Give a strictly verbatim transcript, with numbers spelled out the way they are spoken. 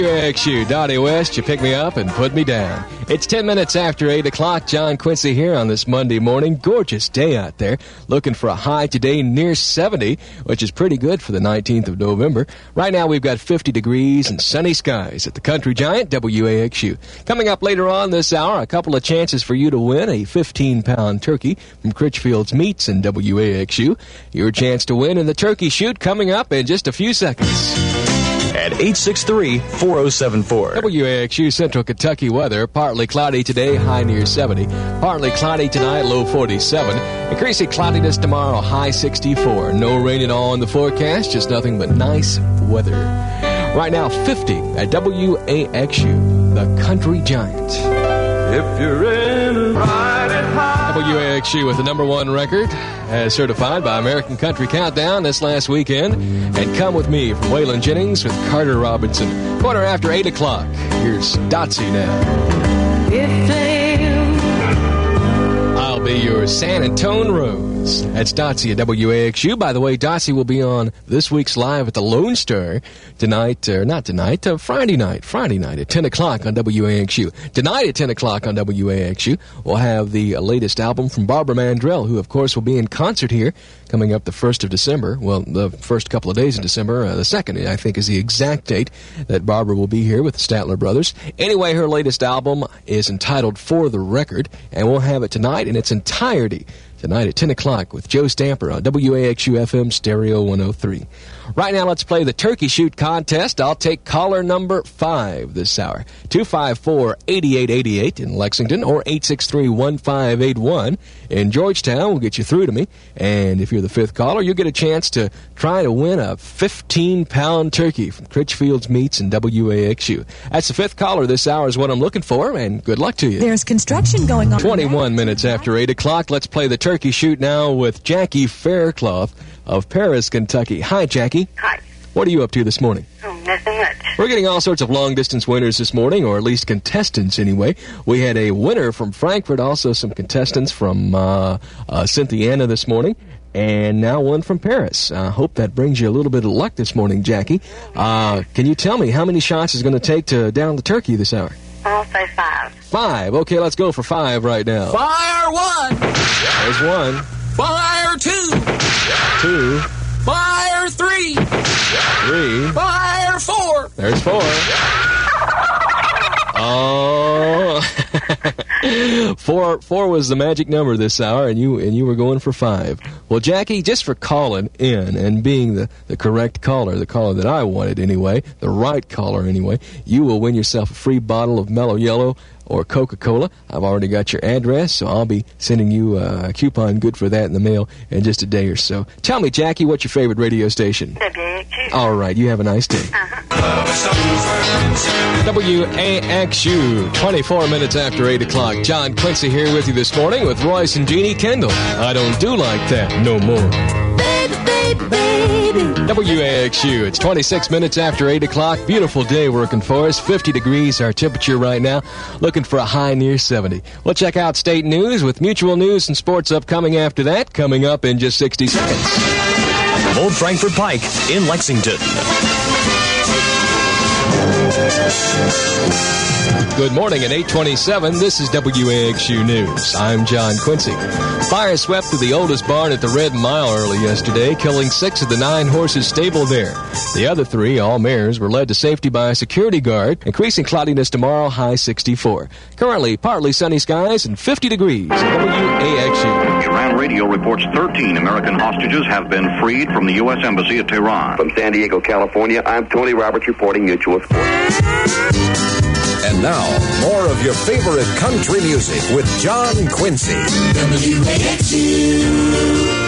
A X U, Dottie West, you pick me up and put me down. It's ten minutes after eight o'clock. John Quincy here on this Monday morning. Gorgeous day out there. Looking for a high today near seventy, which is pretty good for the nineteenth of November. Right now we've got fifty degrees and sunny skies at the Country Giant, W A X U. Coming up later on this hour, a couple of chances for you to win a fifteen-pound turkey from Critchfield's Meats in W A X U. Your chance to win in the turkey shoot coming up in just a few seconds. At eight six three, four oh seven four. W A X U Central Kentucky weather. Partly cloudy today, high near seventy. Partly cloudy tonight, low forty-seven. Increasing cloudiness tomorrow, high sixty-four. No rain at all in the forecast, just nothing but nice weather. Right now, fifty at W A X U, the Country Giant. If you're in right at high. W A X U with the number one record, as certified by American Country Countdown this last weekend. And Come With Me from Waylon Jennings with Carter Robinson. Quarter after eight o'clock. Here's Dotsy now. If they... I'll be your San Antone Rose. That's Dotsy at W A X U. By the way, Dotsy will be on this week's Live at the Lone Star tonight, or not tonight, uh, Friday night, Friday night at ten o'clock on W A X U. Tonight at ten o'clock on W A X U, we'll have the uh, latest album from Barbara Mandrell, who, of course, will be in concert here coming up the first of December. Well, the first couple of days in December. Uh, the second, I think, is the exact date that Barbara will be here with the Statler Brothers. Anyway, her latest album is entitled For the Record, and we'll have it tonight in its entirety. Tonight at ten o'clock with Joe Stamper on W A X U F M Stereo one oh three. Right now, let's play the Turkey Shoot contest. I'll take caller number five this hour. two five four, eight eight eight eight in Lexington or eight six three, one five eight one in Georgetown will get you through to me. And if you're the fifth caller, you'll get a chance to try to win a fifteen-pound turkey from Critchfield's Meats in W A X U. That's the fifth caller this hour is what I'm looking for, and good luck to you. There's construction going on. twenty-one minutes after eight o'clock. Let's play the Turkey Shoot now with Jackie Faircloth of Paris, Kentucky. Hi, Jackie. Hi. What are you up to this morning? Oh, nothing much. We're getting all sorts of long-distance winners this morning, or at least contestants anyway. We had a winner from Frankfurt, also some contestants from uh, uh, Cynthiana this morning, and now one from Paris. I uh, hope that brings you a little bit of luck this morning, Jackie. Uh, can you tell me how many shots it's going to take to down the turkey this hour? I'll say five. Five. Okay, let's go for five right now. Fire one. There's one. Fire two. Two. Fire three. Three. Fire four. There's four. Oh. four four was the magic number this hour, and you and you were going for five. Well, Jackie, just for calling in and being the, the correct caller, the caller that I wanted anyway, the right caller anyway, you will win yourself a free bottle of Mellow Yellow or Coca-Cola. I've already got your address, so I'll be sending you a coupon good for that in the mail in just a day or so. Tell me, Jackie, what's your favorite radio station? W A X U. All right, you have a nice day. Uh-huh. W A X U, twenty-four minutes after eight o'clock. John Quincy here with you this morning with Royce and Jeannie Kendall. I don't do like that no more. Baby, baby, baby. W A X U, it's twenty-six minutes after eight o'clock. Beautiful day working for us. fifty degrees our temperature right now. Looking for a high near seventy. We'll check out state news with Mutual News and Sports upcoming after that. Coming up in just sixty seconds. Old Frankfort Pike in Lexington. Good morning at eight twenty-seven. This is W A X U News. I'm John Quincy. Fire swept through the oldest barn at the Red Mile early yesterday, killing six of the nine horses stabled there. The other three, all mares, were led to safety by a security guard. Increasing cloudiness tomorrow, high sixty-four. Currently, partly sunny skies and fifty degrees at W A X U. Iran Radio reports thirteen American hostages have been freed from the U S Embassy at Tehran. From San Diego, California, I'm Tony Roberts reporting Mutual Sports. And now, more of your favorite country music with John Quincy. W A X U.